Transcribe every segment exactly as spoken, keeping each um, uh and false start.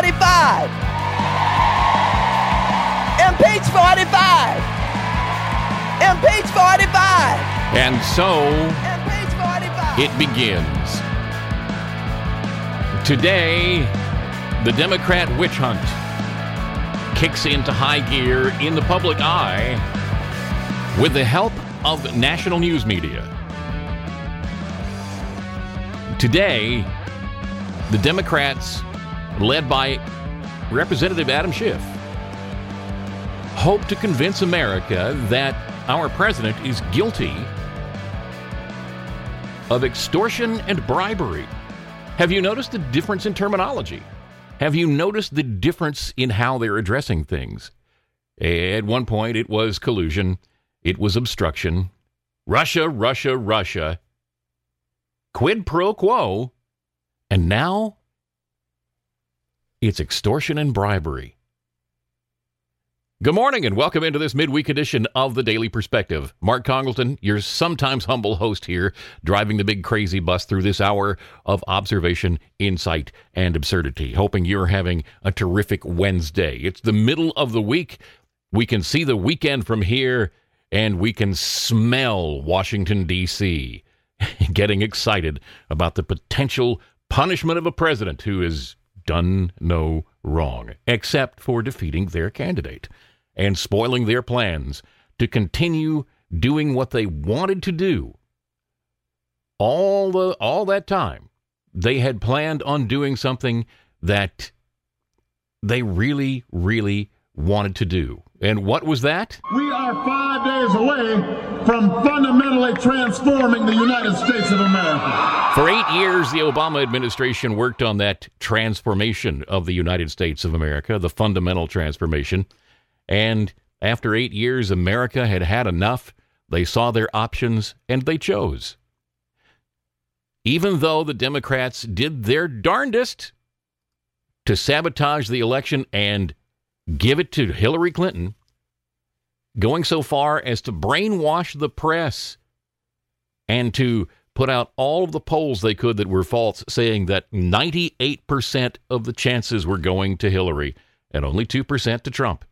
forty-five. Impeach forty-five. Impeach forty-five. And so Impeach forty-five. it begins. Today, the Democrat witch hunt kicks into high gear in the public eye with the help of national news media. Today, the Democrats, led by Representative Adam Schiff, hope to convince America that our president is guilty of extortion and bribery. Have you noticed the difference in terminology? Have you noticed the difference in how they're addressing things? At one point, it was collusion. It was obstruction. Russia, Russia, Russia. Quid pro quo. And now, it's extortion and bribery. Good morning and welcome into this midweek edition of The Daily Perspective. Mark Congleton, your sometimes humble host here, driving the big crazy bus through this hour of observation, insight, and absurdity. Hoping you're having a terrific Wednesday. It's the middle of the week. We can see the weekend from here, and we can smell Washington, D C getting excited about the potential punishment of a president who has done no wrong, except for defeating their candidate and spoiling their plans to continue doing what they wanted to do. All the all that time, they had planned on doing something that they really, really wanted to do. And what was that? We are five days away from fundamentally transforming the United States of America. For eight years, the Obama administration worked on that transformation of the United States of America, the fundamental transformation. And after eight years, America had had enough. They saw their options, and they chose. Even though the Democrats did their darndest to sabotage the election and give it to Hillary Clinton, going so far as to brainwash the press and to put out all of the polls they could that were false, saying that ninety-eight percent of the chances were going to Hillary and only two percent to Trump.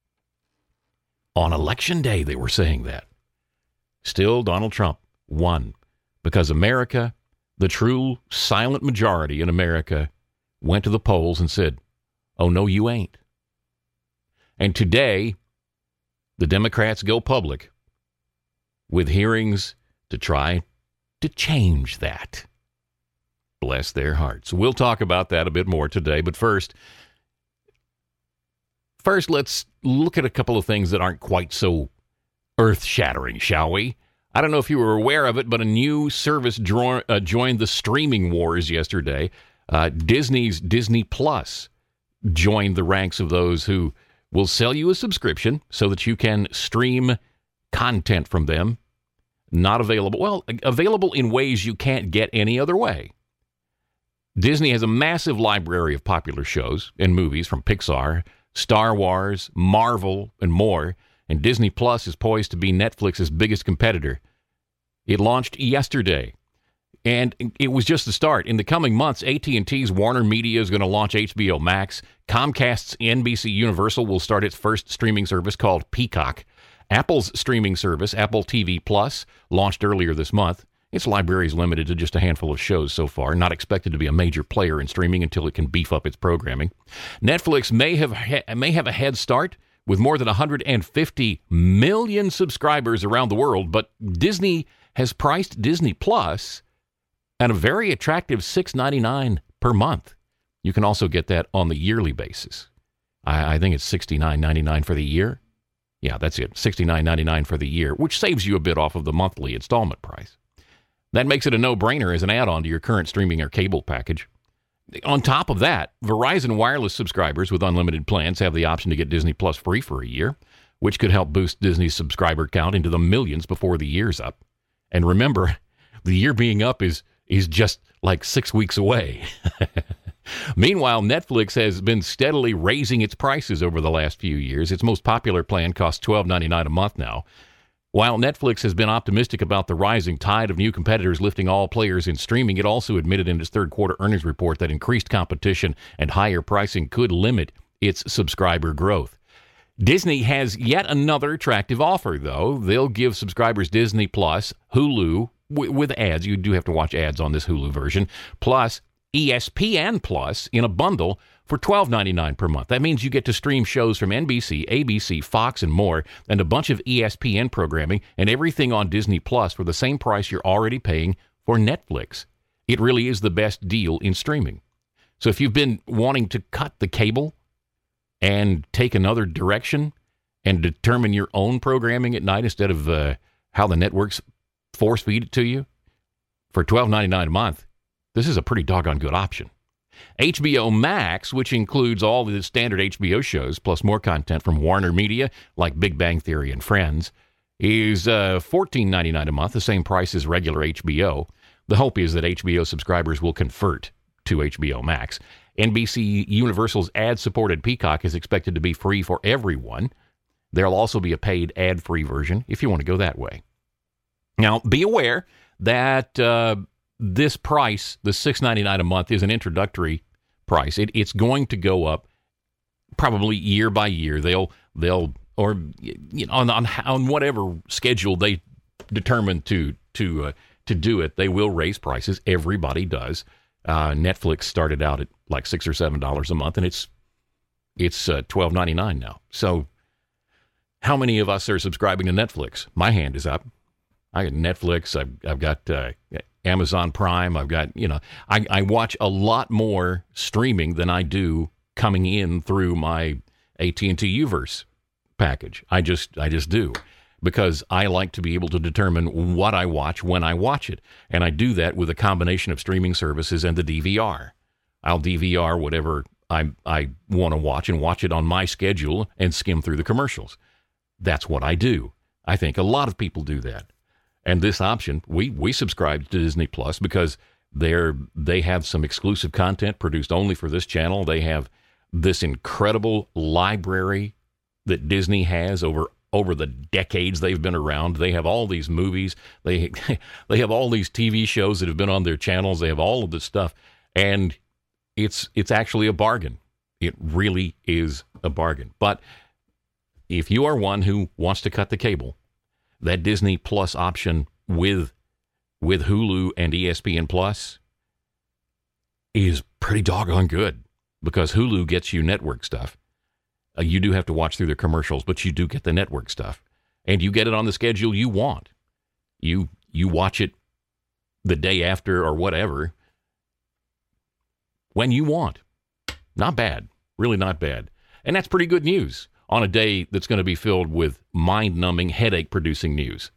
On Election Day, they were saying that. Still, Donald Trump won because America, the true silent majority in America, went to the polls and said, oh, no, you ain't. And today, the Democrats go public with hearings to try to change that. Bless their hearts. We'll talk about that a bit more today, but first, first let's look at a couple of things that aren't quite so earth-shattering, shall we? I don't know if you were aware of it, but a new service draw, uh, joined the streaming wars yesterday. Uh, Disney's Disney Plus joined the ranks of those who will sell you a subscription so that you can stream content from them. Not available, well, available in ways you can't get any other way. Disney has a massive library of popular shows and movies from Pixar, Star Wars, Marvel, and more, and Disney Plus is poised to be Netflix's biggest competitor. It launched yesterday, and it was just the start. In the coming months, A T and T's Warner Media is going to launch H B O Max. Comcast's N B C Universal will start its first streaming service called Peacock. Apple's streaming service, Apple T V Plus, launched earlier this month. Its library is limited to just a handful of shows so far, not expected to be a major player in streaming until it can beef up its programming. Netflix may have ha- may have a head start with more than one hundred fifty million subscribers around the world, but Disney has priced Disney Plus at a very attractive six dollars and ninety-nine cents per month. You can also get that on the yearly basis. I, I think it's sixty-nine dollars and ninety-nine cents for the year. Yeah, that's it, sixty-nine dollars and ninety-nine cents for the year, which saves you a bit off of the monthly installment price. That makes it a no-brainer as an add-on to your current streaming or cable package. On top of that, Verizon Wireless subscribers with unlimited plans have the option to get Disney Plus free for a year, which could help boost Disney's subscriber count into the millions before the year's up. And remember, the year being up is is just like six weeks away. Meanwhile, Netflix has been steadily raising its prices over the last few years. Its most popular plan costs twelve dollars and ninety-nine cents a month now, While Netflix has been optimistic about the rising tide of new competitors lifting all players in streaming, it also admitted in its third quarter earnings report that increased competition and higher pricing could limit its subscriber growth. Disney has yet another attractive offer, though. They'll give subscribers Disney Plus, Hulu, w- with ads. You do have to watch ads on this Hulu version, plus E S P N Plus in a bundle for twelve ninety-nine per month. That means you get to stream shows from N B C, A B C, Fox, and more, and a bunch of E S P N programming and everything on Disney Plus for the same price you're already paying for Netflix. It really is the best deal in streaming. So if you've been wanting to cut the cable and take another direction and determine your own programming at night instead of uh, how the networks force feed it to you for twelve ninety-nine a month, this is a pretty doggone good option. H B O Max, which includes all the standard H B O shows, plus more content from Warner Media, like Big Bang Theory and Friends, is uh, fourteen ninety-nine a month, the same price as regular H B O. The hope is that H B O subscribers will convert to H B O Max. N B C Universal's ad-supported Peacock is expected to be free for everyone. There'll also be a paid ad-free version if you want to go that way. Now, be aware that uh, this price, the six ninety-nine a month, is an introductory price. It, it's going to go up probably year by year. They'll they'll or you know, on on on whatever schedule they determine to to uh, to do it, they will raise prices. Everybody does. Uh, Netflix started out at like six or seven dollars a month, and it's it's uh, twelve ninety-nine now. So, how many of us are subscribing to Netflix? My hand is up. I got Netflix. I've I've got uh, Amazon Prime. I've got you know I, I watch a lot more streaming than I do coming in through my A T and T Uverse package. I just I just do. Because I like to be able to determine what I watch when I watch it. And I do that with a combination of streaming services and the D V R. I'll D V R whatever I I want to watch and watch it on my schedule and skim through the commercials. That's what I do. I think a lot of people do that. And this option, we we subscribe to Disney Plus because they're they have some exclusive content produced only for this channel. They have this incredible library that Disney has over over the decades they've been around. They have all these movies. They they have all these T V shows that have been on their channels. They have all of this stuff. And it's it's actually a bargain. It really is a bargain. But if you are one who wants to cut the cable, that Disney Plus option with with Hulu and E S P N Plus is pretty doggone good because Hulu gets you network stuff. Uh, you do have to watch through the commercials, but you do get the network stuff. And you get it on the schedule you want. You you watch it the day after or whatever when you want. Not bad. Really not bad. And that's pretty good news on a day that's going to be filled with mind-numbing, headache-producing news.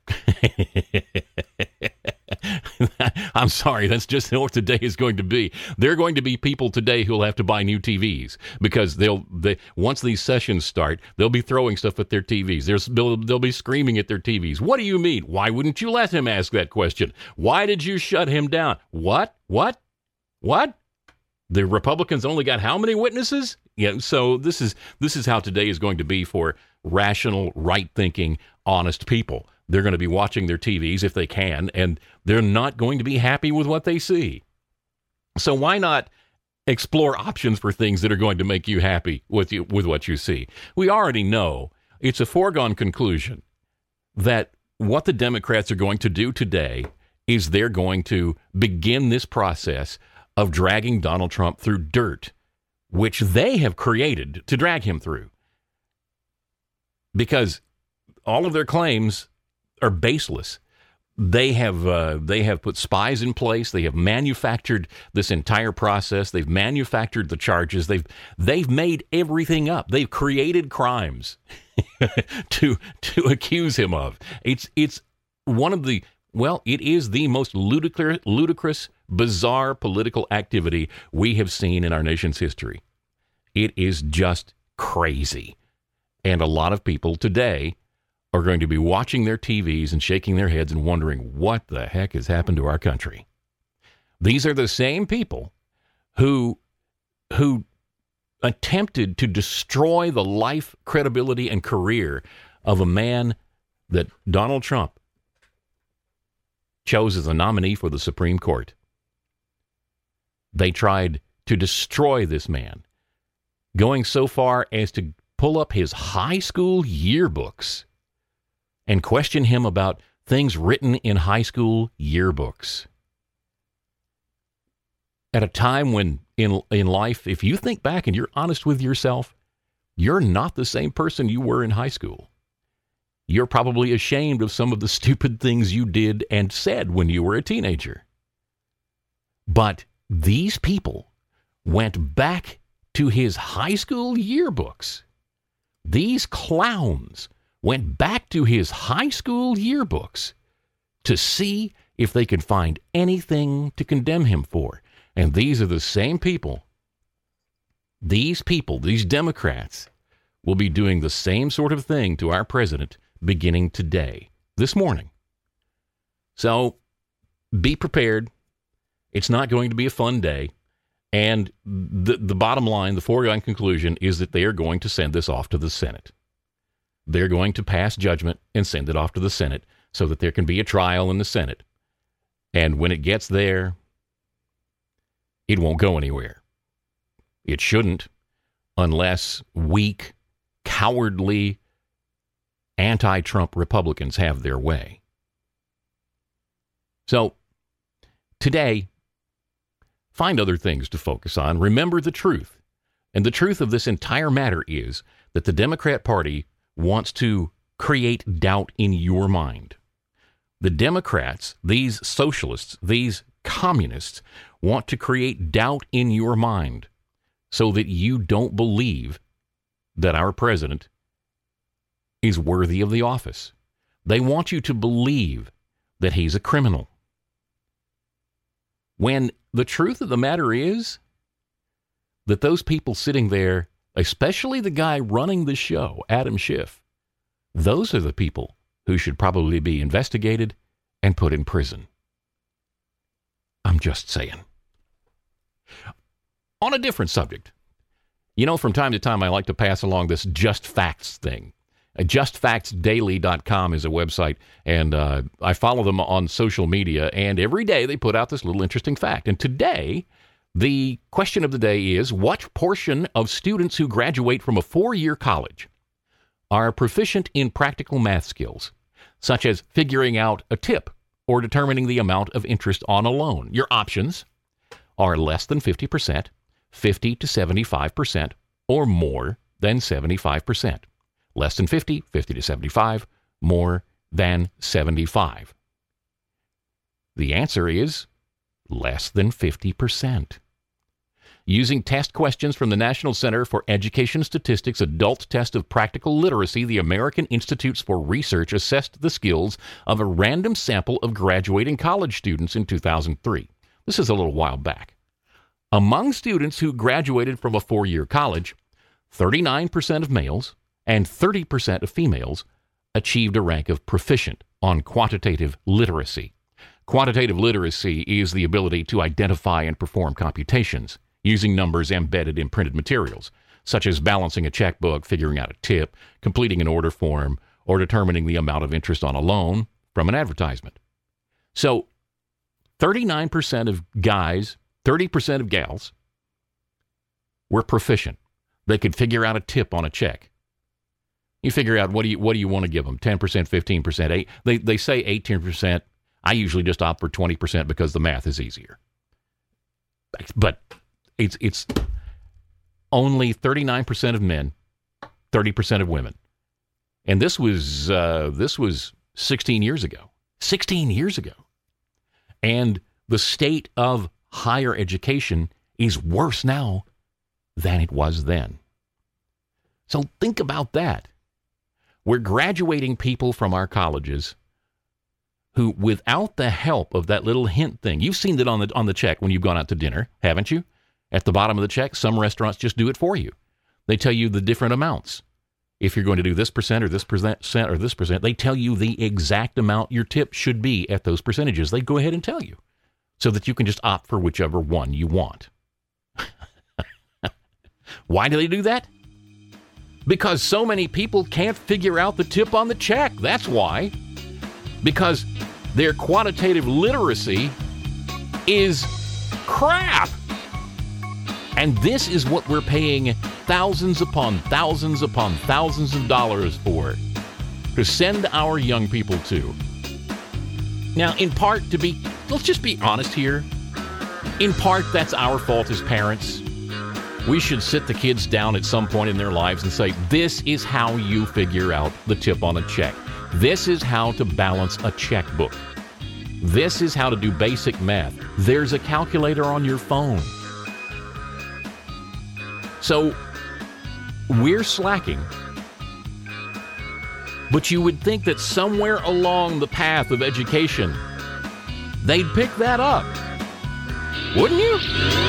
I'm sorry, that's just what today is going to be. There are going to be people today who'll have to buy new T Vs because they'll they once these sessions start, they'll be throwing stuff at their T Vs. There's, they'll, they'll be screaming at their T Vs. What do you mean? Why wouldn't you let him ask that question? Why did you shut him down? What? What? What? The Republicans only got how many witnesses? Yeah, so this is this is how today is going to be for rational, right-thinking, honest people. They're going to be watching their T Vs if they can, and they're not going to be happy with what they see. So why not explore options for things that are going to make you happy with you, with what you see? We already know it's a foregone conclusion that what the Democrats are going to do today is they're going to begin this process of dragging Donald Trump through dirt, which they have created to drag him through. Because all of their claims are baseless. They have uh, they have put spies in place. They have manufactured this entire process. They've manufactured the charges. They've they've made everything up. They've created crimes to to accuse him of. It's it's one of the well, it is the most ludicrous, ludicrous, bizarre political activity we have seen in our nation's history. It is just crazy. And a lot of people today are going to be watching their T Vs and shaking their heads and wondering what the heck has happened to our country. These are the same people who who attempted to destroy the life, credibility, and career of a man that Donald Trump chose as a nominee for the Supreme Court. They tried to destroy this man, going so far as to pull up his high school yearbooks and question him about things written in high school yearbooks. At a time when in in life, if you think back and you're honest with yourself, you're not the same person you were in high school. You're probably ashamed of some of the stupid things you did and said when you were a teenager. But these people went back to his high school yearbooks. These clowns went back to his high school yearbooks to see if they could find anything to condemn him for. And these are the same people, these people, these Democrats, will be doing the same sort of thing to our president beginning today, this morning. So be prepared. It's not going to be a fun day. And the, the bottom line, the foregone conclusion, is that they are going to send this off to the Senate. They're going to pass judgment and send it off to the Senate so that there can be a trial in the Senate. And when it gets there, it won't go anywhere. It shouldn't, unless weak, cowardly, anti-Trump Republicans have their way. So, today, find other things to focus on. Remember the truth. And the truth of this entire matter is that the Democrat Party wants to create doubt in your mind. The Democrats, these socialists, these communists, want to create doubt in your mind so that you don't believe that our president is worthy of the office. They want you to believe that he's a criminal. When the truth of the matter is that those people sitting there, especially the guy running the show, Adam Schiff, those are the people who should probably be investigated and put in prison. I'm just saying. On a different subject, you know, from time to time I like to pass along this Just Facts thing. Uh, just facts daily dot com is a website, and uh, I follow them on social media, and every day they put out this little interesting fact. And today, the question of the day is, what portion of students who graduate from a four-year college are proficient in practical math skills, such as figuring out a tip or determining the amount of interest on a loan? Your options are less than fifty percent, fifty to seventy-five percent, or more than seventy-five percent. Less than fifty, fifty to seventy-five, more than seventy-five. The answer is less than fifty percent. Using test questions from the National Center for Education Statistics Adult Test of Practical Literacy, the American Institutes for Research assessed the skills of a random sample of graduating college students in two thousand three. This is a little while back. Among students who graduated from a four-year college, thirty-nine percent of males and thirty percent of females achieved a rank of proficient on quantitative literacy. Quantitative literacy is the ability to identify and perform computations using numbers embedded in printed materials, such as balancing a checkbook, figuring out a tip, completing an order form, or determining the amount of interest on a loan from an advertisement. So, thirty-nine percent of guys, thirty percent of gals were proficient. They could figure out a tip on a check. You figure out what do you what do you want to give them? ten percent, fifteen percent, eight. They they say eighteen percent. I usually just opt for twenty percent because the math is easier. But it's it's only thirty-nine percent of men, thirty percent of women. And this was uh, this was sixteen years ago. sixteen years ago. And the state of higher education is worse now than it was then. So think about that. We're graduating people from our colleges who, without the help of that little hint thing, you've seen it on the on the check when you've gone out to dinner, haven't you? At the bottom of the check, some restaurants just do it for you. They tell you the different amounts. If you're going to do this percent or this percent or this percent, they tell you the exact amount your tip should be at those percentages. They go ahead and tell you so that you can just opt for whichever one you want. Why do they do that? Because so many people can't figure out the tip on the check. That's why. Because their quantitative literacy is crap. And this is what we're paying thousands upon thousands upon thousands of dollars for, to send our young people to. Now, in part, to be, let's just be honest here. In part, that's our fault as parents. We should sit the kids down at some point in their lives and say, this is how you figure out the tip on a check. This is how to balance a checkbook. This is how to do basic math. There's a calculator on your phone. So, we're slacking. But you would think that somewhere along the path of education, they'd pick that up. Wouldn't you?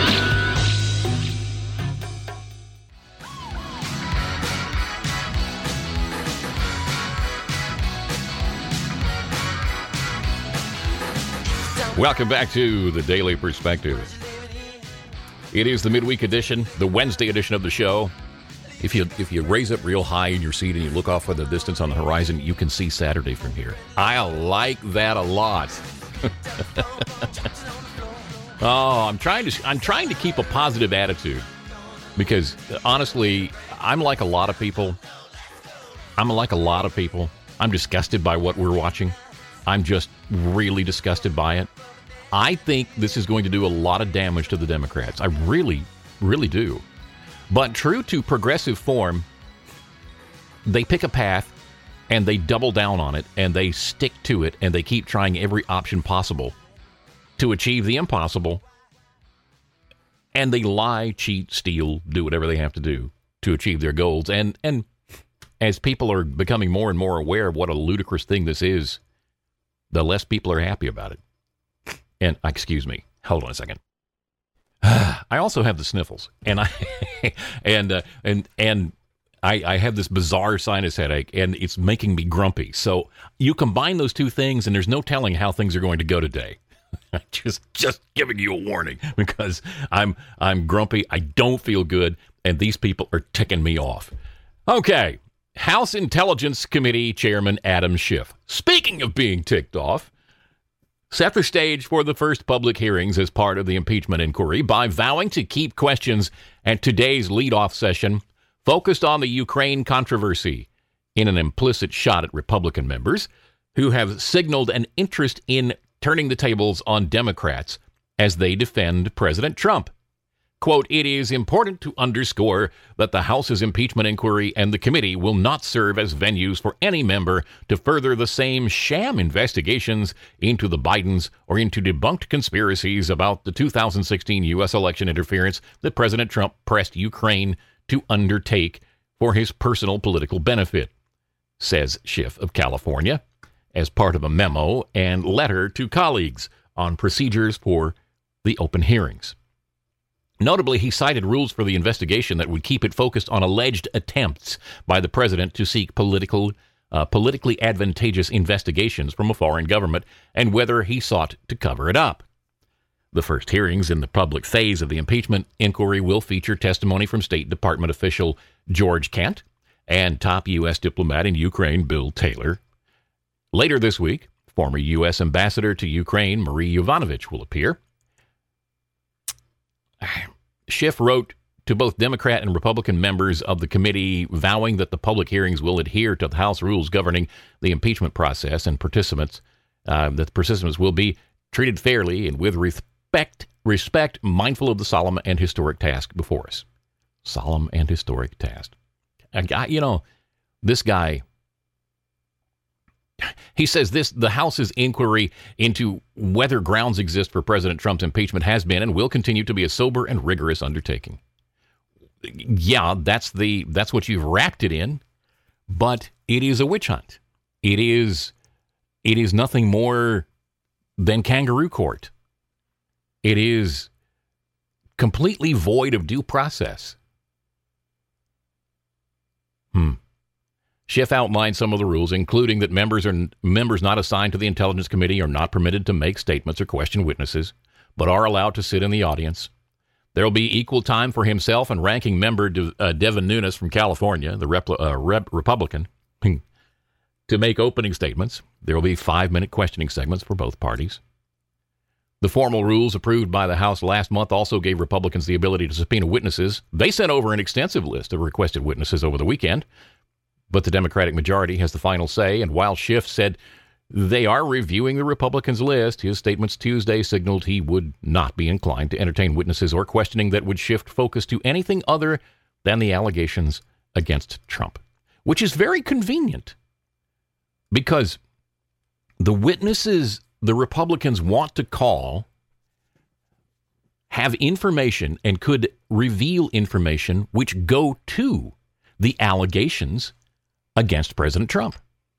Welcome back to the Daily Perspective. It is the midweek edition, the Wednesday edition of the show. If you if you raise up real high in your seat and you look off at the distance on the horizon, you can see Saturday from here. I like that a lot. oh, I'm trying to I'm trying to keep a positive attitude because honestly, I'm like a lot of people. I'm like a lot of people. I'm disgusted by what we're watching. I'm just really disgusted by it. I think this is going to do a lot of damage to the Democrats. I really, really do. But true to progressive form, they pick a path and they double down on it and they stick to it and they keep trying every option possible to achieve the impossible. And they lie, cheat, steal, do whatever they have to do to achieve their goals. And, and as people are becoming more and more aware of what a ludicrous thing this is, the less people are happy about it. And, excuse me, hold on a second. I also have the sniffles, and I and uh, and and I, I have this bizarre sinus headache, and it's making me grumpy. So you combine those two things, and there's no telling how things are going to go today. just just giving you a warning because I'm I'm grumpy. I don't feel good, and these people are ticking me off. Okay, House Intelligence Committee Chairman Adam Schiff. Speaking of being ticked off, set the stage for the first public hearings as part of the impeachment inquiry by vowing to keep questions at today's lead-off session focused on the Ukraine controversy in an implicit shot at Republican members who have signaled an interest in turning the tables on Democrats as they defend President Trump. Quote, it is important to underscore that the House's impeachment inquiry and the committee will not serve as venues for any member to further the same sham investigations into the Bidens or into debunked conspiracies about the two thousand sixteen U S election interference that President Trump pressed Ukraine to undertake for his personal political benefit, says Schiff of California, as part of a memo and letter to colleagues on procedures for the open hearings. Notably, he cited rules for the investigation that would keep it focused on alleged attempts by the president to seek political, uh, politically advantageous investigations from a foreign government and whether he sought to cover it up. The first hearings in the public phase of the impeachment inquiry will feature testimony from State Department official George Kent and top U S diplomat in Ukraine Bill Taylor. Later this week, former U S ambassador to Ukraine Marie Yovanovitch will appear. Schiff wrote to both Democrat and Republican members of the committee vowing that the public hearings will adhere to the House rules governing the impeachment process and participants, uh, that the participants will be treated fairly and with respect, respect, mindful of the solemn and historic task before us. Solemn and historic task. I, I, you know, this guy... He says this, the House's inquiry into whether grounds exist for President Trump's impeachment has been and will continue to be a sober and rigorous undertaking. Yeah, that's the that's what you've wrapped it in, but it is a witch hunt. It is it is nothing more than kangaroo court. It is completely void of due process. Hmm. Schiff outlined some of the rules, including that members are members not assigned to the Intelligence Committee are not permitted to make statements or question witnesses, but are allowed to sit in the audience. There will be equal time for himself and ranking member De, uh, Devin Nunes from California, the rep, uh, rep, Republican, to make opening statements. There will be five-minute questioning segments for both parties. The formal rules approved by the House last month also gave Republicans the ability to subpoena witnesses. They sent over an extensive list of requested witnesses over the weekend, but the Democratic majority has the final say, and while Schiff said they are reviewing the Republicans' list, his statements Tuesday signaled he would not be inclined to entertain witnesses or questioning that would shift focus to anything other than the allegations against Trump, which is very convenient because the witnesses the Republicans want to call have information and could reveal information which go to the allegations against President Trump.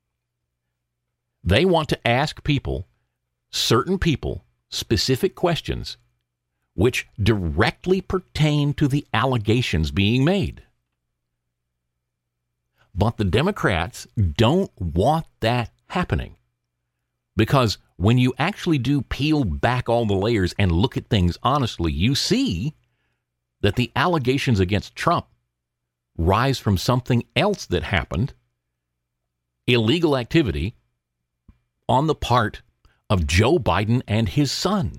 They want to ask people, certain people, specific questions which directly pertain to the allegations being made. But the Democrats don't want that happening. Because when you actually do peel back all the layers and look at things honestly, you see that the allegations against Trump rise from something else that happened, illegal activity on the part of Joe Biden and his son.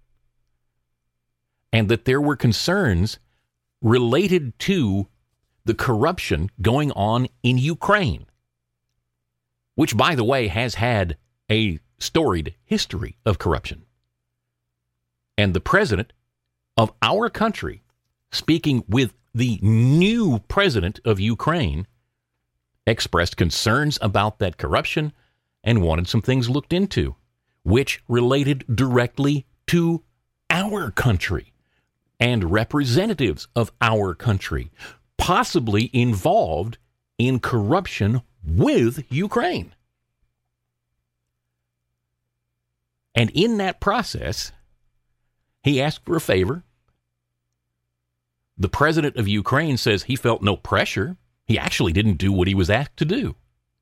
And that there were concerns related to the corruption going on in Ukraine, which, by the way, has had a storied history of corruption. And the president of our country, speaking with the new president of Ukraine, expressed concerns about that corruption and wanted some things looked into, which related directly to our country and representatives of our country, possibly involved in corruption with Ukraine. And in that process, he asked for a favor. The president of Ukraine says he felt no pressure. He actually didn't do what he was asked to do.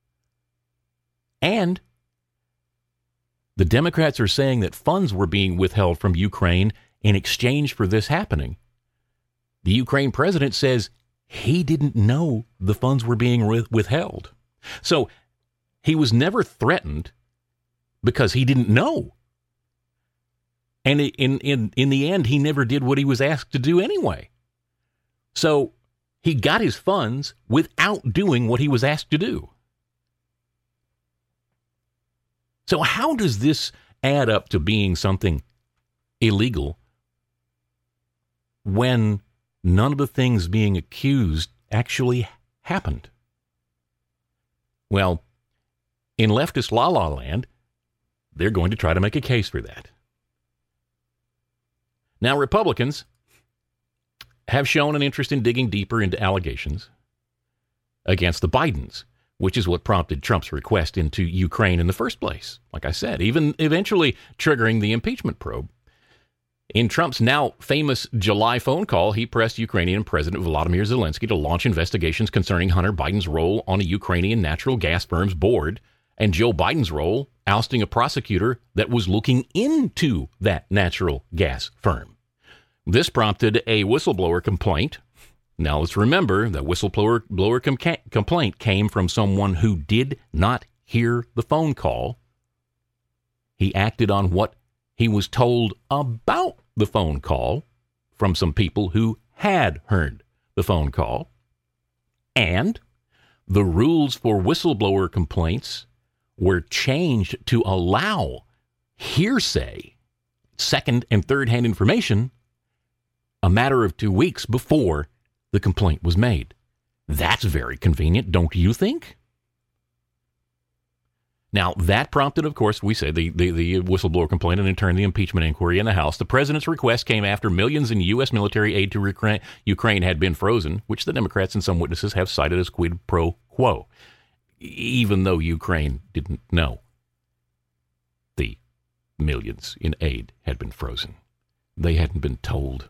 And the Democrats are saying that funds were being withheld from Ukraine in exchange for this happening. The Ukraine president says he didn't know the funds were being withheld. So he was never threatened because he didn't know. And in, in, in the end, he never did what he was asked to do anyway. So he got his funds without doing what he was asked to do. So how does this add up to being something illegal when none of the things being accused actually happened? Well, in leftist la-la land, they're going to try to make a case for that. Now, Republicans have shown an interest in digging deeper into allegations against the Bidens, which is what prompted Trump's request into Ukraine in the first place. Like I said, even eventually triggering the impeachment probe. In Trump's now famous July phone call, he pressed Ukrainian President Volodymyr Zelensky to launch investigations concerning Hunter Biden's role on a Ukrainian natural gas firm's board and Joe Biden's role ousting a prosecutor that was looking into that natural gas firm. This prompted a whistleblower complaint. Now, let's remember that whistleblower blower com- complaint came from someone who did not hear the phone call. He acted on what he was told about the phone call from some people who had heard the phone call. And the rules for whistleblower complaints were changed to allow hearsay, second and third hand information, a matter of two weeks before the complaint was made. That's very convenient, don't you think? Now, that prompted, of course, we say the, the, the whistleblower complaint and in turn the impeachment inquiry in the House. The president's request came after millions in U S military aid to Ukraine, Ukraine had been frozen, which the Democrats and some witnesses have cited as quid pro quo, even though Ukraine didn't know the millions in aid had been frozen. They hadn't been told.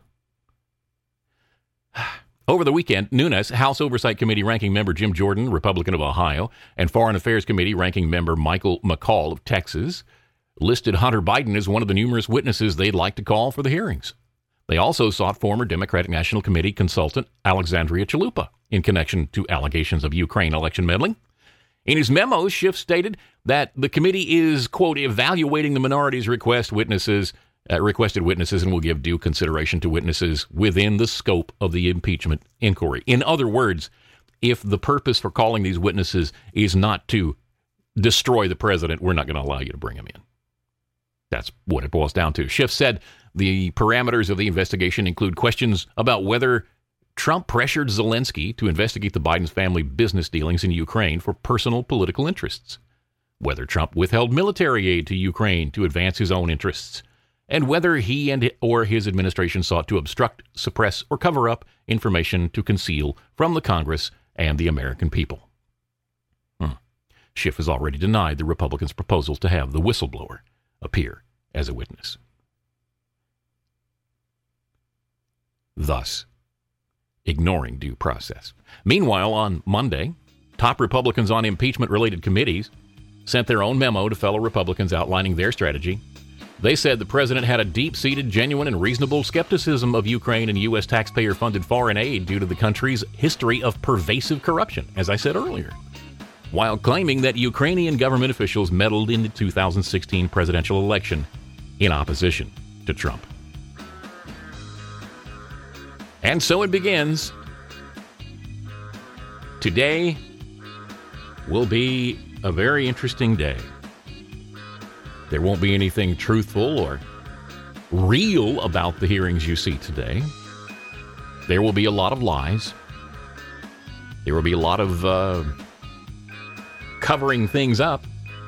Over the weekend, Nunes, House Oversight Committee ranking member Jim Jordan, Republican of Ohio, and Foreign Affairs Committee ranking member Michael McCaul of Texas listed Hunter Biden as one of the numerous witnesses they'd like to call for the hearings. They also sought former Democratic National Committee consultant Alexandria Chalupa in connection to allegations of Ukraine election meddling. In his memo, Schiff stated that the committee is, quote, evaluating the minority's request witnesses, uh, requested witnesses and will give due consideration to witnesses within the scope of the impeachment inquiry. In other words, if the purpose for calling these witnesses is not to destroy the president, we're not going to allow you to bring him in. That's what it boils down to. Schiff said the parameters of the investigation include questions about whether Trump pressured Zelensky to investigate the Biden family business dealings in Ukraine for personal political interests, whether Trump withheld military aid to Ukraine to advance his own interests, and whether he and or his administration sought to obstruct, suppress, or cover up information to conceal from the Congress and the American people. Hmm. Schiff has already denied the Republicans' proposal to have the whistleblower appear as a witness. Thus, ignoring due process. Meanwhile, on Monday, top Republicans on impeachment-related committees sent their own memo to fellow Republicans outlining their strategy. They said the president had a deep-seated, genuine, and reasonable skepticism of Ukraine and U S taxpayer-funded foreign aid due to the country's history of pervasive corruption, as I said earlier, while claiming that Ukrainian government officials meddled in the two thousand sixteen presidential election in opposition to Trump. And so it begins. Today will be a very interesting day. There won't be anything truthful or real about the hearings you see today. There will be a lot of lies. There will be a lot of uh, covering things up.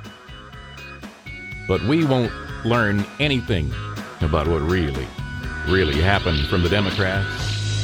But we won't learn anything about what really, really happened from the Democrats.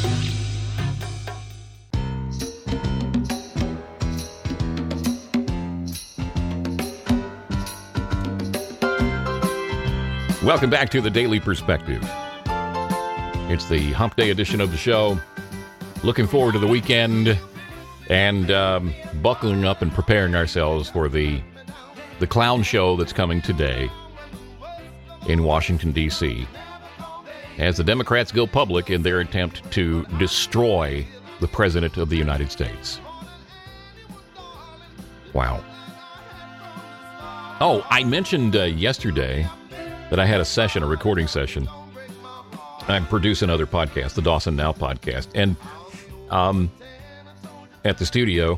Welcome back to the Daily Perspective. It's the Hump Day edition of the show. Looking forward to the weekend and um, buckling up and preparing ourselves for the the clown show that's coming today in Washington, D C as the Democrats go public in their attempt to destroy the President of the United States. Wow. Oh, I mentioned uh, yesterday that I had a session, a recording session. I'm producing another podcast, the Dawson Now podcast. And um, at the studio,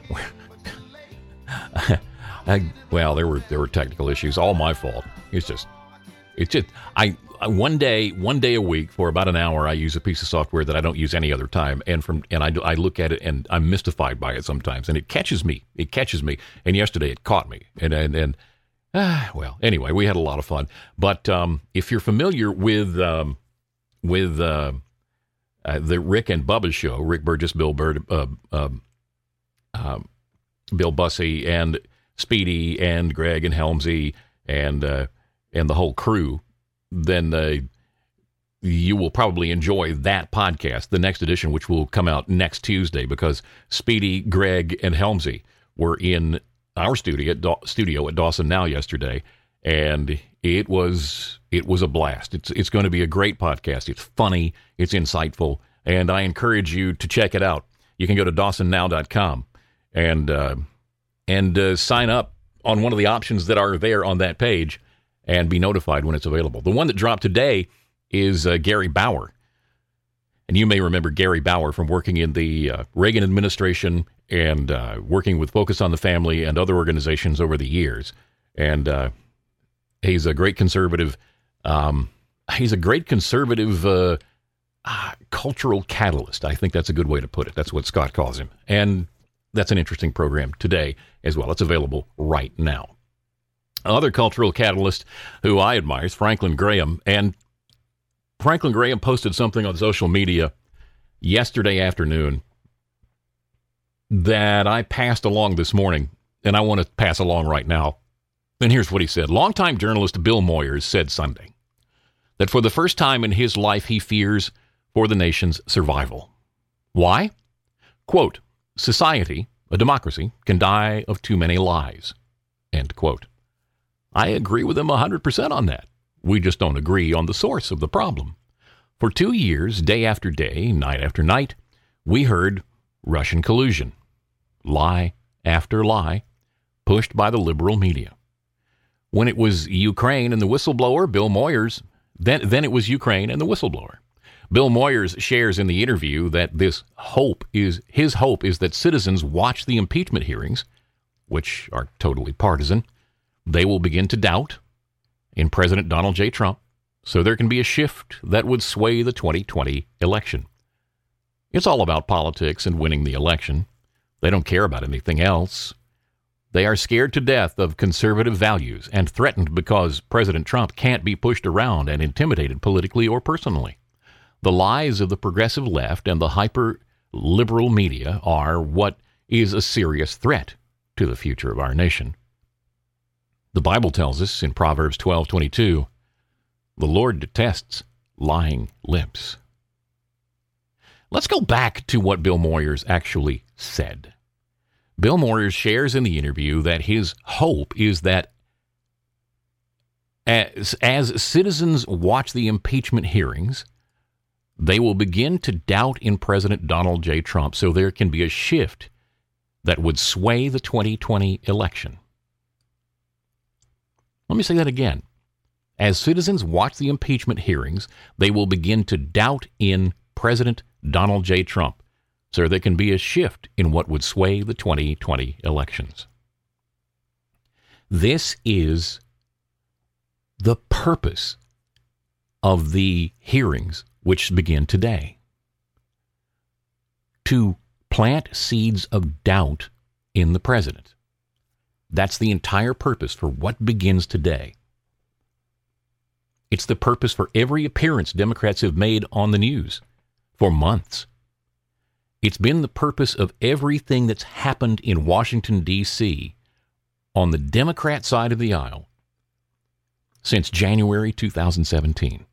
I, well, there were there were technical issues, all my fault. It's just, it's just, I, I one day, one day a week for about an hour, I use a piece of software that I don't use any other time. And from and I, I look at it and I'm mystified by it sometimes. And it catches me. It catches me. And yesterday it caught me. And, and, and, Ah, well, anyway, we had a lot of fun. But um, if you're familiar with um, with uh, uh, the Rick and Bubba show, Rick Burgess, Bill Bird, uh, uh, uh, Bill Bussey, and Speedy, and Greg and Helmsy, and uh, and the whole crew, then uh, you will probably enjoy that podcast, the next edition, which will come out next Tuesday, because Speedy, Greg, and Helmsy were in our studio at, da- studio at Dawson Now yesterday, and it was it was a blast. It's it's going to be a great podcast. It's funny, it's insightful, and I encourage you to check it out. You can go to dawson now dot com and uh, and uh, sign up on one of the options that are there on that page and be notified when it's available. The one that dropped today is uh, Gary Bauer. And you may remember Gary Bauer from working in the uh, Reagan administration and uh, working with Focus on the Family and other organizations over the years. And uh, he's a great conservative. Um, he's a great conservative uh, uh, cultural catalyst. I think that's a good way to put it. That's what Scott calls him. And that's an interesting program today as well. It's available right now. Another cultural catalyst who I admire is Franklin Graham. And Franklin Graham posted something on social media yesterday afternoon that I passed along this morning, and I want to pass along right now. And here's what he said. Longtime journalist Bill Moyers said Sunday that for the first time in his life, he fears for the nation's survival. Why? Quote, society, a democracy, can die of too many lies. End quote. I agree with him one hundred percent on that. We just don't agree on the source of the problem. For two years, day after day, night after night, we heard Russian collusion, lie after lie, pushed by the liberal media. When it was Ukraine and the whistleblower, Bill Moyers, then, then it was Ukraine and the whistleblower. Bill Moyers shares in the interview that this hope is, his hope is that citizens watch the impeachment hearings, which are totally partisan. They will begin to doubt in President Donald J. Trump, so there can be a shift that would sway the twenty twenty election. It's all about politics and winning the election. They don't care about anything else. They are scared to death of conservative values and threatened because President Trump can't be pushed around and intimidated politically or personally. The lies of the progressive left and the hyper-liberal media are what is a serious threat to the future of our nation. The Bible tells us in Proverbs twelve twenty-two, the Lord detests lying lips. Let's go back to what Bill Moyers actually said. Bill Moyers shares in the interview that his hope is that as, as citizens watch the impeachment hearings, they will begin to doubt in President Donald J. Trump, so there can be a shift that would sway the twenty twenty election. Let me say that again. As citizens watch the impeachment hearings, they will begin to doubt in President Donald J. Trump, so there can be a shift in what would sway the twenty twenty elections. This is the purpose of the hearings which begin today. To plant seeds of doubt in the president. That's the entire purpose for what begins today. It's the purpose for every appearance Democrats have made on the news for months. It's been the purpose of everything that's happened in Washington, D C on the Democrat side of the aisle since January two thousand seventeen.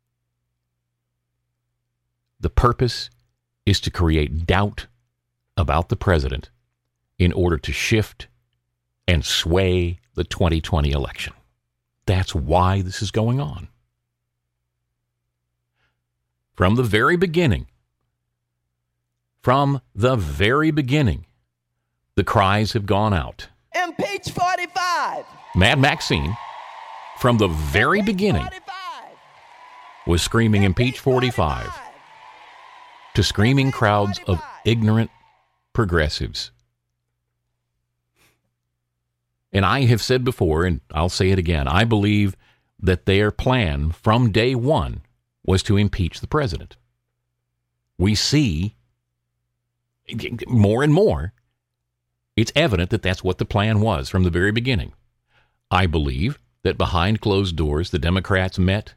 The purpose is to create doubt about the president in order to shift and sway the twenty twenty election. That's why this is going on. From the very beginning, from the very beginning, the cries have gone out. Impeach forty-five. Mad Maxine, from the very Impeach beginning, forty-five. was screaming impeach forty-five to screaming crowds of ignorant progressives. And I have said before, and I'll say it again, I believe that their plan from day one was to impeach the president. We see more and more, it's evident that that's what the plan was from the very beginning. I believe that behind closed doors, the Democrats met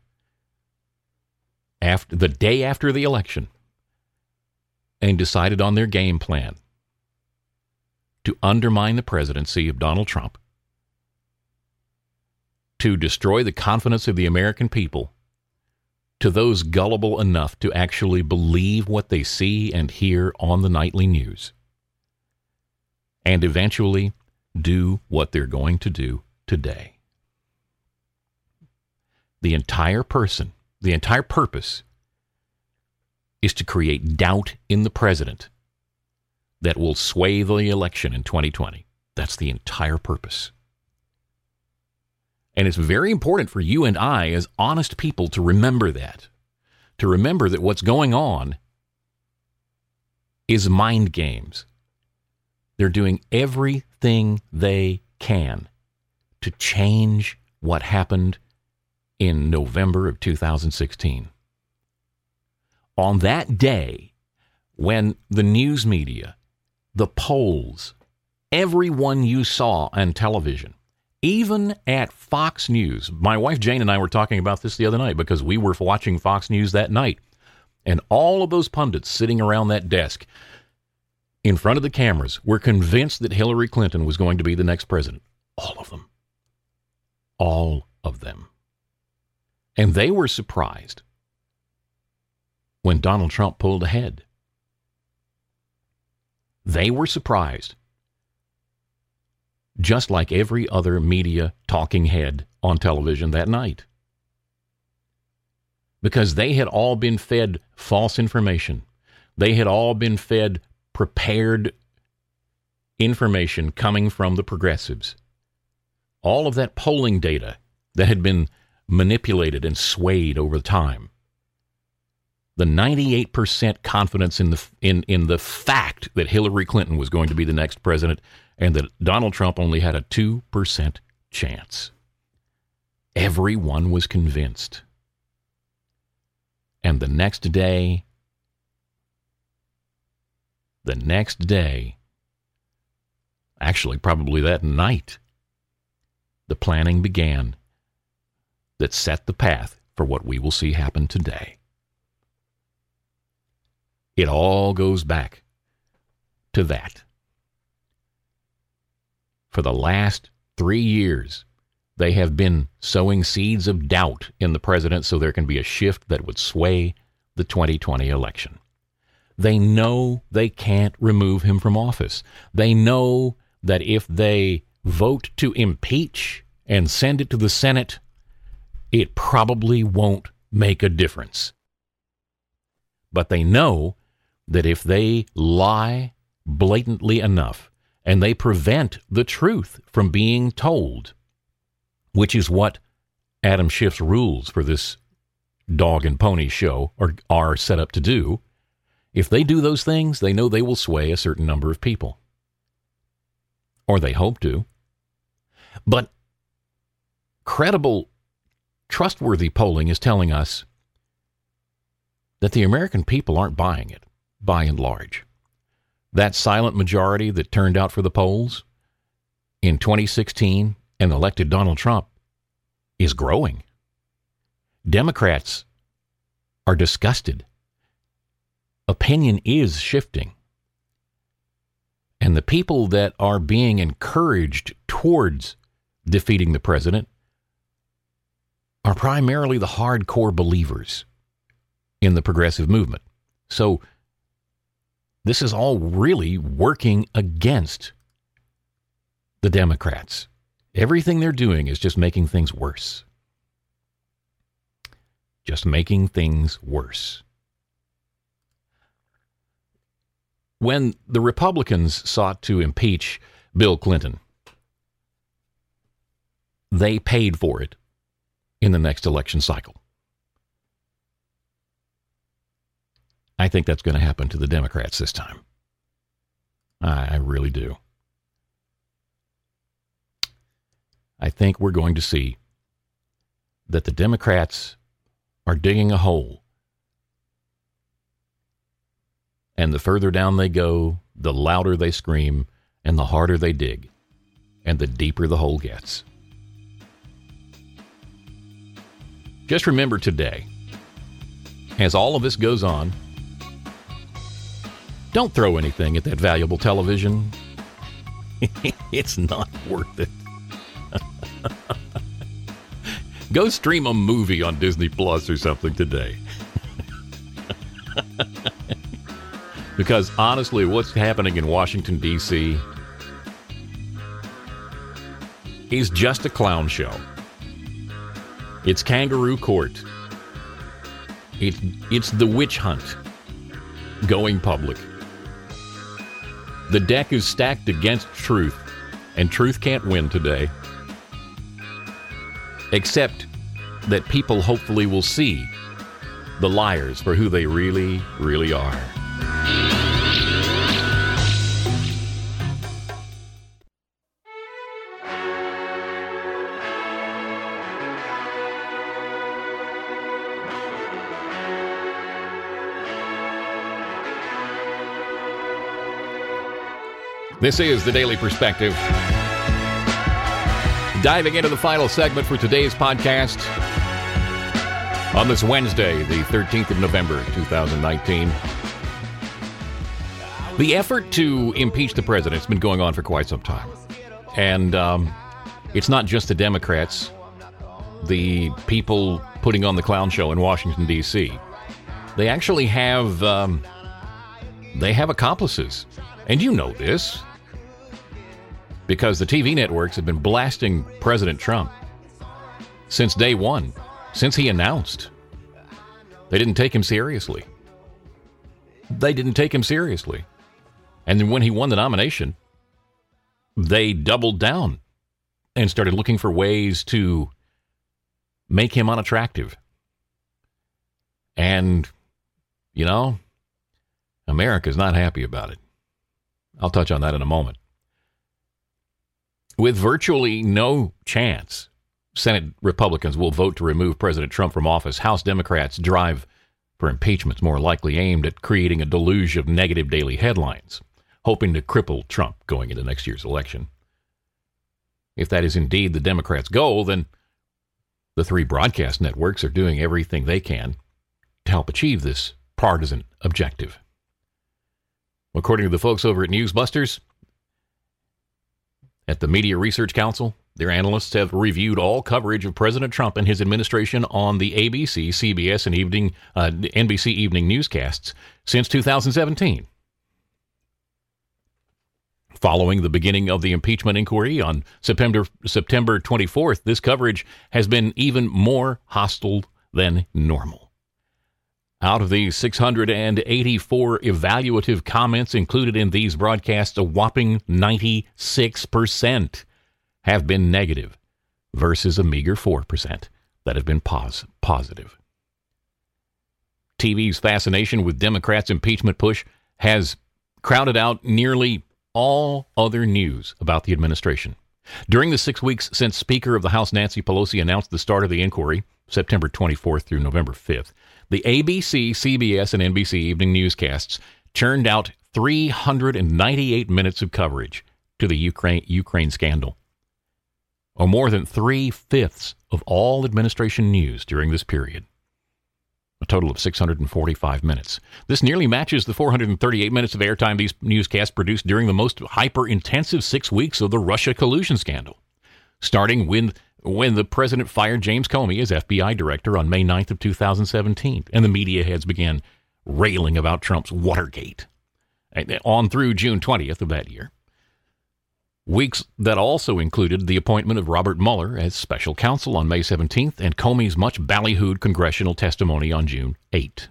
after the day after the election and decided on their game plan to undermine the presidency of Donald Trump, to destroy the confidence of the American people, to those gullible enough to actually believe what they see and hear on the nightly news, and eventually do what they're going to do today. The entire person, the entire purpose is to create doubt in the president that will sway the election in twenty twenty. That's the entire purpose. And it's very important for you and I as honest people to remember that. To remember that what's going on is mind games. They're doing everything they can to change what happened in November of two thousand sixteen. On that day, when the news media, the polls, everyone you saw on television, even at Fox News. My wife Jane and I were talking about this the other night because we were watching Fox News that night. And all of those pundits sitting around that desk in front of the cameras were convinced that Hillary Clinton was going to be the next president. All of them. All of them. And they were surprised when Donald Trump pulled ahead. They were surprised. Just like every other media talking head on television that night. because they had all been fed false information. They had all been fed prepared information coming from the progressives. All of that polling data that had been manipulated and swayed over time. The ninety-eight percent confidence in the in, in the fact that Hillary Clinton was going to be the next president and that Donald Trump only had a two percent chance. Everyone was convinced. And the next day, the next day, actually probably that night, the planning began that set the path for what we will see happen today. It all goes back to that. For the last three years, they have been sowing seeds of doubt in the president so there can be a shift that would sway the twenty twenty election. They know they can't remove him from office. They know that if they vote to impeach and send it to the Senate, it probably won't make a difference. But they know that if they lie blatantly enough and they prevent the truth from being told, which is what Adam Schiff's rules for this dog and pony show are, are set up to do, if they do those things, they know they will sway a certain number of people. Or they hope to. But credible, trustworthy polling is telling us that the American people aren't buying it, by and large. That silent majority that turned out for the polls in twenty sixteen and elected Donald Trump is growing. Democrats are disgusted. Opinion is shifting. And the people that are being encouraged towards defeating the president are primarily the hardcore believers in the progressive movement. So this is all really working against the Democrats. Everything they're doing is just making things worse. Just making things worse. When the Republicans sought to impeach Bill Clinton, they paid for it in the next election cycle. I think that's going to happen to the Democrats this time. I, I really do. I think we're going to see that the Democrats are digging a hole. And the further down they go, the louder they scream, and the harder they dig, and the deeper the hole gets. Just remember today, as all of this goes on, don't throw anything at that valuable television. It's not worth it. Go stream a movie on Disney Plus or something today. Because honestly, what's happening in Washington, D C is just a clown show. It's kangaroo court. It's, it's the witch hunt going public. The deck is stacked against truth, and truth can't win today. Except that people hopefully will see the liars for who they really, really are. This is The Daily Perspective. Diving into the final segment for today's podcast on this Wednesday, the thirteenth of November, twenty nineteen. The effort to impeach the president has been going on for quite some time. And um, it's not just the Democrats, the people putting on the clown show in Washington, D C. They actually have, um, they have accomplices. And you know this, because the T V networks have been blasting President Trump since day one, since he announced They didn't take him seriously. They didn't take him seriously. And then when he won the nomination, they doubled down and started looking for ways to make him unattractive. And, you know, America's not happy about it. I'll touch on that in a moment. With virtually no chance Senate Republicans will vote to remove President Trump from office, House Democrats' drive for impeachment is more likely aimed at creating a deluge of negative daily headlines, hoping to cripple Trump going into next year's election. If that is indeed the Democrats' goal, then the three broadcast networks are doing everything they can to help achieve this partisan objective. According to the folks over at Newsbusters, at the Media Research Council, their analysts have reviewed all coverage of President Trump and his administration on the A B C, C B S, and evening, uh, N B C evening newscasts since two thousand seventeen. Following the beginning of the impeachment inquiry on September September twenty-fourth, this coverage has been even more hostile than normal. Out of the six hundred eighty-four evaluative comments included in these broadcasts, a whopping ninety-six percent have been negative versus a meager four percent that have been pos- positive. T V's fascination with Democrats' impeachment push has crowded out nearly all other news about the administration. During the six weeks since Speaker of the House Nancy Pelosi announced the start of the inquiry, September twenty-fourth through November fifth, the A B C, C B S, and N B C evening newscasts churned out three hundred ninety-eight minutes of coverage to the Ukraine, Ukraine scandal, or more than three-fifths of all administration news during this period. A total of six hundred forty-five minutes. This nearly matches the four hundred thirty-eight minutes of airtime these newscasts produced during the most hyper-intensive six weeks of the Russia collusion scandal, starting when, when the president fired James Comey as F B I director on May ninth of two thousand seventeen, and the media heads began railing about Trump's Watergate, on through June twentieth of that year. Weeks that also included the appointment of Robert Mueller as special counsel on May seventeenth and Comey's much ballyhooed congressional testimony on June eighth.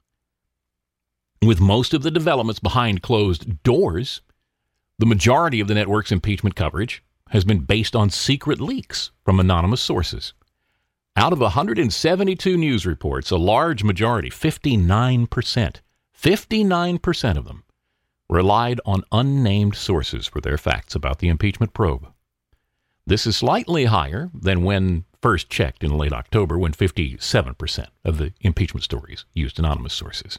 With most of the developments behind closed doors, the majority of the network's impeachment coverage has been based on secret leaks from anonymous sources. Out of one hundred seventy-two news reports, a large majority, fifty-nine percent, fifty-nine percent of them, relied on unnamed sources for their facts about the impeachment probe. This is slightly higher than when first checked in late October, when fifty-seven percent of the impeachment stories used anonymous sources.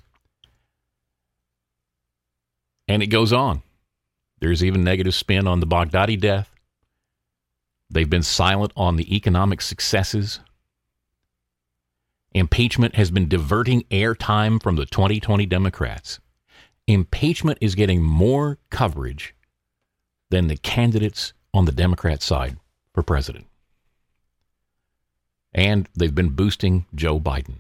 And it goes on. There's even negative spin on the Baghdadi death. They've been silent on the economic successes. Impeachment has been diverting airtime from the twenty twenty Democrats. Impeachment is getting more coverage than the candidates on the Democrat side for president. And they've been boosting Joe Biden.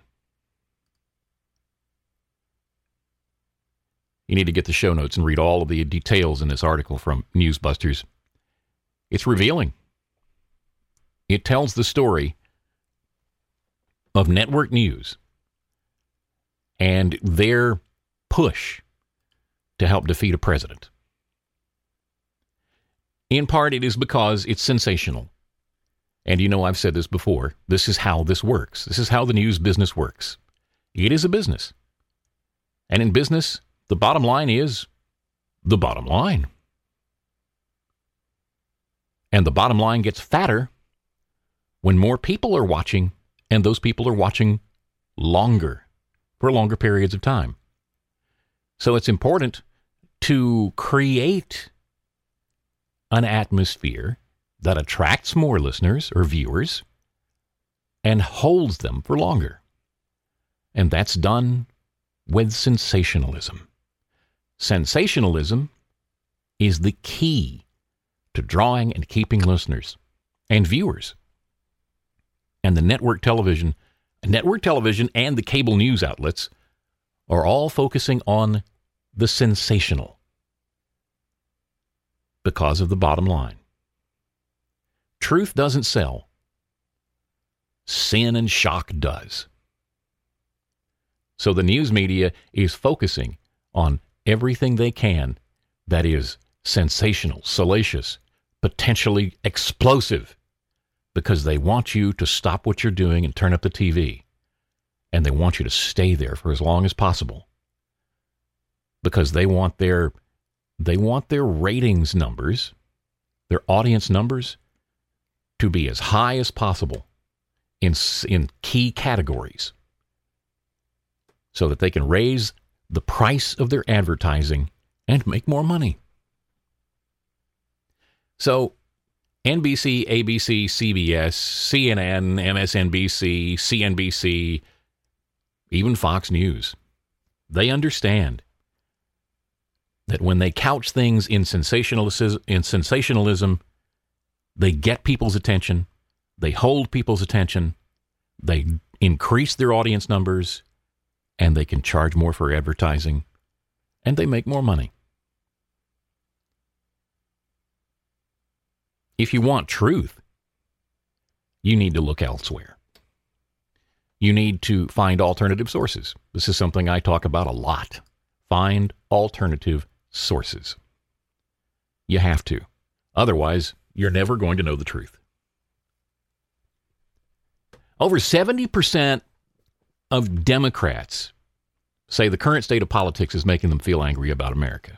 You need to get the show notes and read all of the details in this article from Newsbusters. It's revealing. It tells the story of network news and their push to help defeat a president. In part, it is because it's sensational. And you know, I've said this before. This is how this works. This is how the news business works. It is a business. And in business, the bottom line is the bottom line. And the bottom line gets fatter when more people are watching, and those people are watching longer, for longer periods of time. So it's important to create an atmosphere that attracts more listeners or viewers and holds them for longer. And that's done with sensationalism. Sensationalism is the key to drawing and keeping listeners and viewers. And the network television, network television and the cable news outlets are all focusing on the sensational because of the bottom line. Truth doesn't sell. Sin and shock does. So the news media is focusing on everything they can that is sensational, salacious, potentially explosive, because they want you to stop what you're doing and turn up the T V. And they want you to stay there for as long as possible. Because they want their they want their ratings numbers, their audience numbers, to be as high as possible in in key categories, so that they can raise the price of their advertising and make more money. So N B C, A B C, C B S, C N N, M S N B C, C N B C, even Fox News, they understand that when they couch things in sensationalism, in sensationalism, they get people's attention, they hold people's attention, they increase their audience numbers, and they can charge more for advertising, and they make more money. If you want truth, you need to look elsewhere. You need to find alternative sources. This is something I talk about a lot. Find alternative sources. You have to. Otherwise, you're never going to know the truth. Over seventy percent of Democrats say the current state of politics is making them feel angry about America.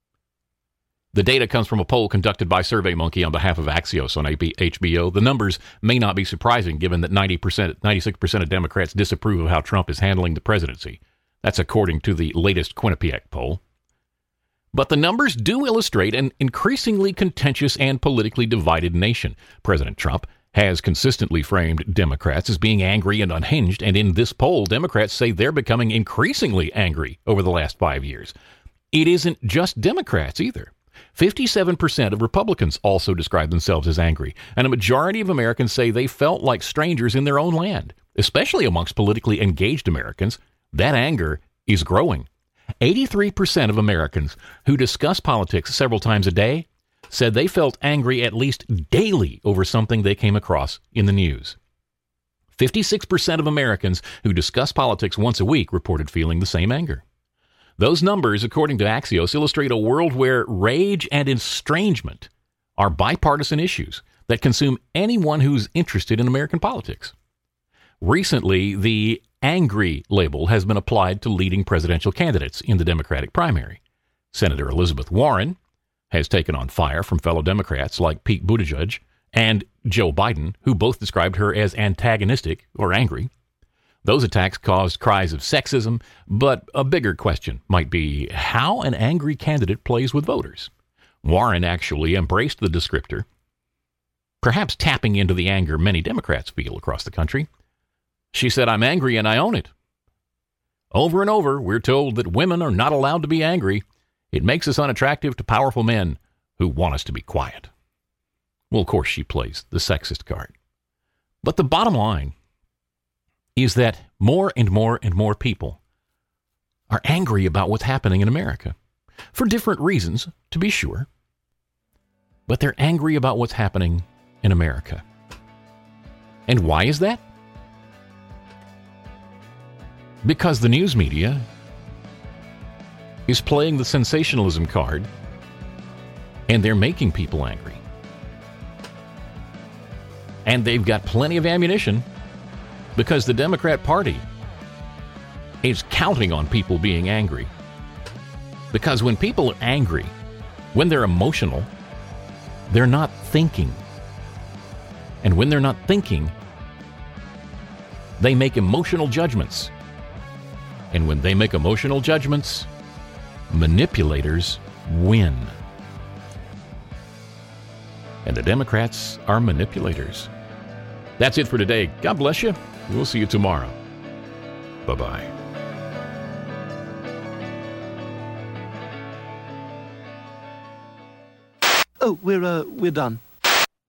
The data comes from a poll conducted by SurveyMonkey on behalf of Axios on H B O. The numbers may not be surprising given that ninety percent, ninety-six percent of Democrats disapprove of how Trump is handling the presidency. That's according to the latest Quinnipiac poll. But the numbers do illustrate an increasingly contentious and politically divided nation. President Trump has consistently framed Democrats as being angry and unhinged, and in this poll, Democrats say they're becoming increasingly angry over the last five years. It isn't just Democrats either. fifty-seven percent of Republicans also describe themselves as angry, and a majority of Americans say they felt like strangers in their own land. Especially amongst politically engaged Americans, that anger is growing. eighty-three percent of Americans who discuss politics several times a day said they felt angry at least daily over something they came across in the news. fifty-six percent of Americans who discuss politics once a week reported feeling the same anger. Those numbers, according to Axios, illustrate a world where rage and estrangement are bipartisan issues that consume anyone who's interested in American politics. Recently, the angry label has been applied to leading presidential candidates in the Democratic primary. Senator Elizabeth Warren has taken on fire from fellow Democrats like Pete Buttigieg and Joe Biden, who both described her as antagonistic or angry. Those attacks caused cries of sexism, but a bigger question might be how an angry candidate plays with voters. Warren actually embraced the descriptor, perhaps tapping into the anger many Democrats feel across the country. She said, "I'm angry and I own it." Over and over, we're told that women are not allowed to be angry. It makes us unattractive to powerful men who want us to be quiet. Well, of course, she plays the sexist card. But the bottom line is that more and more and more people are angry about what's happening in America. For different reasons, to be sure. But they're angry about what's happening in America. And why is that? Because the news media is playing the sensationalism card, and they're making people angry. And they've got plenty of ammunition because the Democrat Party is counting on people being angry. Because when people are angry, when they're emotional, they're not thinking. And when they're not thinking, they make emotional judgments. And when they make emotional judgments, manipulators win. And the Democrats are manipulators. That's it for today. God bless you. We'll see you tomorrow. Bye-bye. Oh, we're, uh, we're done.